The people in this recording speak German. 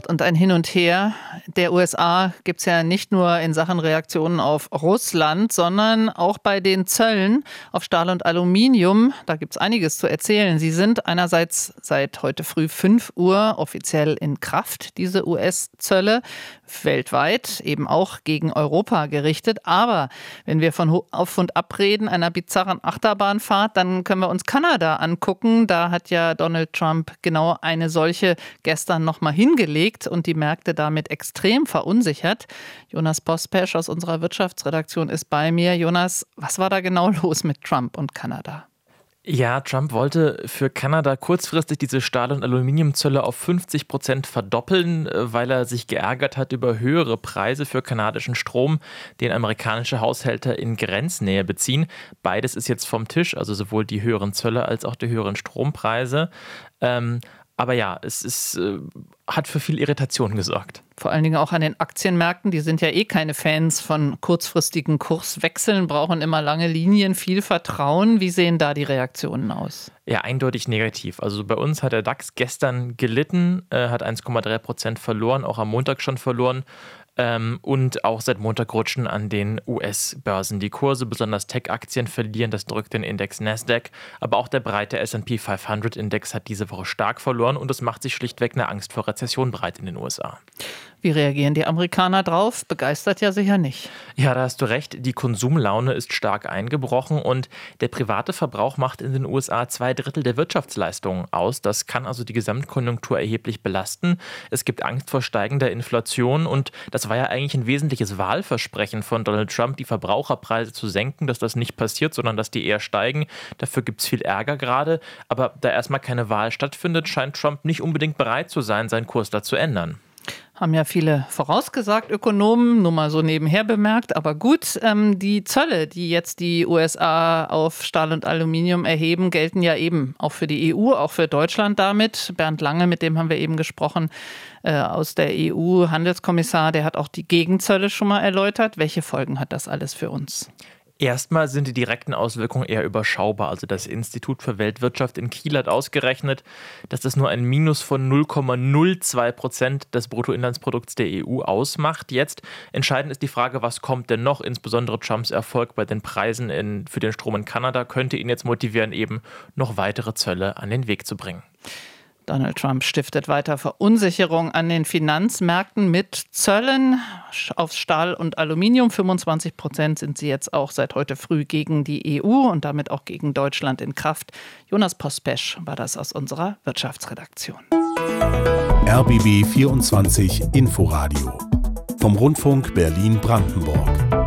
gebraucht und ein Hin und Her der USA gibt es ja nicht nur in Sachen Reaktionen auf Russland, sondern auch bei den Zöllen auf Stahl und Aluminium. Da gibt es einiges zu erzählen. Sie sind einerseits seit heute früh 5 Uhr offiziell in Kraft, diese US-Zölle, weltweit, eben auch gegen Europa gerichtet. Aber wenn wir von Auf und Ab reden, einer bizarren Achterbahnfahrt, dann können wir uns Kanada angucken. Da hat ja Donald Trump genau eine solche gestern nochmal hingelegt und die Märkte damit extrem verunsichert. Jonas Pospesch aus unserer Wirtschaftsredaktion ist bei mir. Jonas, was war da genau los mit Trump und Kanada? Ja, Trump wollte für Kanada kurzfristig diese Stahl- und Aluminiumzölle auf 50% verdoppeln, weil er sich geärgert hat über höhere Preise für kanadischen Strom, den amerikanische Haushalte in Grenznähe beziehen. Beides ist jetzt vom Tisch, also sowohl die höheren Zölle als auch die höheren Strompreise. Aber ja, es hat für viel Irritation gesorgt. Vor allen Dingen auch an den Aktienmärkten. Die sind ja keine Fans von kurzfristigen Kurswechseln, brauchen immer lange Linien, viel Vertrauen. Wie sehen da die Reaktionen aus? Ja, eindeutig negativ. Also bei uns hat der DAX gestern gelitten, hat 1,3% verloren, auch am Montag schon verloren. Und auch seit Montag rutschen an den US-Börsen die Kurse, besonders Tech-Aktien verlieren, das drückt den Index Nasdaq, aber auch der breite S&P 500-Index hat diese Woche stark verloren und es macht sich schlichtweg eine Angst vor Rezession breit in den USA. Wie reagieren die Amerikaner drauf? Begeistert ja sicher nicht. Ja, da hast du recht, die Konsumlaune ist stark eingebrochen und der private Verbrauch macht in den USA 2/3 der Wirtschaftsleistungen aus. Das kann also die Gesamtkonjunktur erheblich belasten. Es gibt Angst vor steigender Inflation und das war ja eigentlich ein wesentliches Wahlversprechen von Donald Trump, die Verbraucherpreise zu senken, dass das nicht passiert, sondern dass die eher steigen. Dafür gibt es viel Ärger gerade, aber da erstmal keine Wahl stattfindet, scheint Trump nicht unbedingt bereit zu sein, seinen Kurs da zu ändern. Haben ja viele vorausgesagt, Ökonomen, nur mal so nebenher bemerkt. Aber gut, die Zölle, die jetzt die USA auf Stahl und Aluminium erheben, gelten ja eben auch für die EU, auch für Deutschland damit. Bernd Lange, mit dem haben wir eben gesprochen, aus der EU, Handelskommissar, der hat auch die Gegenzölle schon mal erläutert. Welche Folgen hat das alles für uns? Erstmal sind die direkten Auswirkungen eher überschaubar. Also das Institut für Weltwirtschaft in Kiel hat ausgerechnet, dass das nur ein Minus von 0,02% des Bruttoinlandsprodukts der EU ausmacht. Jetzt entscheidend ist die Frage, was kommt denn noch? Insbesondere Trumps Erfolg bei den Preisen für den Strom in Kanada könnte ihn jetzt motivieren, eben noch weitere Zölle an den Weg zu bringen. Donald Trump stiftet weiter Verunsicherung an den Finanzmärkten mit Zöllen auf Stahl und Aluminium. 25% sind sie jetzt auch seit heute früh gegen die EU und damit auch gegen Deutschland in Kraft. Jonas Pospesch war das aus unserer Wirtschaftsredaktion. RBB 24 Inforadio vom Rundfunk Berlin-Brandenburg.